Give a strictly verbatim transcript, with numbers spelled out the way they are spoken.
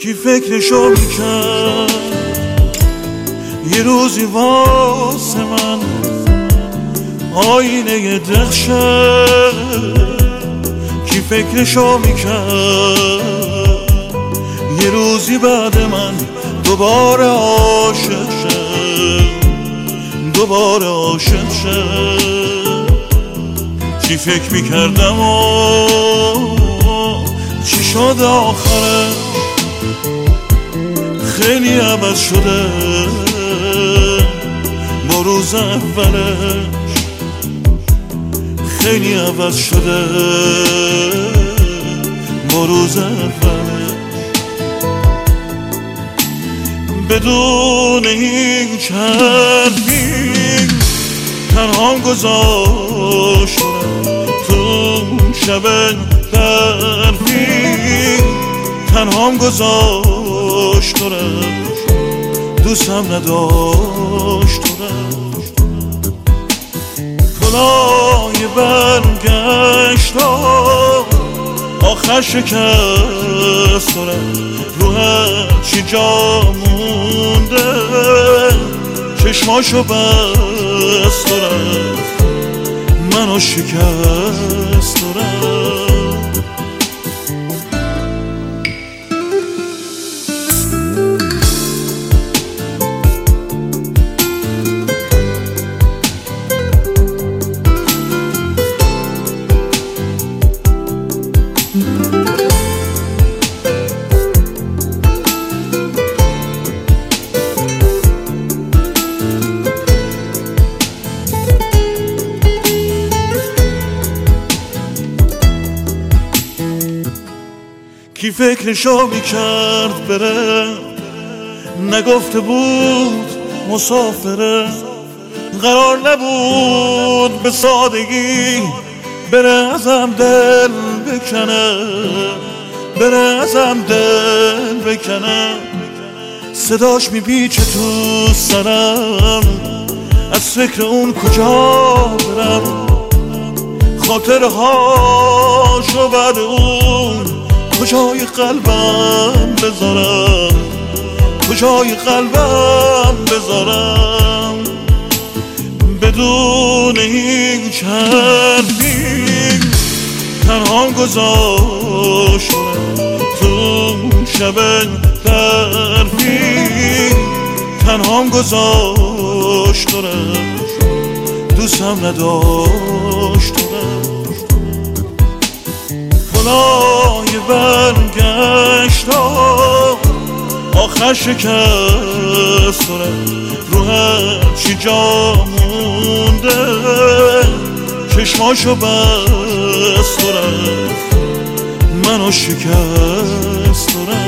کی فکرشو میکرد یه روزی واسه من آینه درخشه، کی فکرشو میکرد یه روزی بعد من دوباره عاشق شه، دوباره عاشق شه. چی فکر میکردم و چی شد آخرش، خیلی عوض شده با روز اولش، خیلی عوض شده با روز اولش. بدون هیچ حرفی تنهام گذاشتم تو شب برفی، تنهام گذاشتم دوستم نداشتم. کلاه برگشت آخر شکستم، رو هرچی جا مونده چشماشو بست و رفت، منو شکست و رفت. کی فکرشو میکرد بره، نگفته بود مسافره، قرار نبود به سادگی بره ازم دل بکنه، بره ازم دل بکنه. صداش میپیچه تو سرم، از فکر اون کجا برم، خاطرهاشو بعد اون کجای قلبم بذارم، کجای قلبم بذارم. بدون هیچ حرفی تنهام گذاشتم تو شب برفی، تنهام گذاشتم دوستم نداشتم. کلاه برگشت آخر شکستم، رو هرچی جا مونده چشماشو بست و رفت، منو شکست و رفت.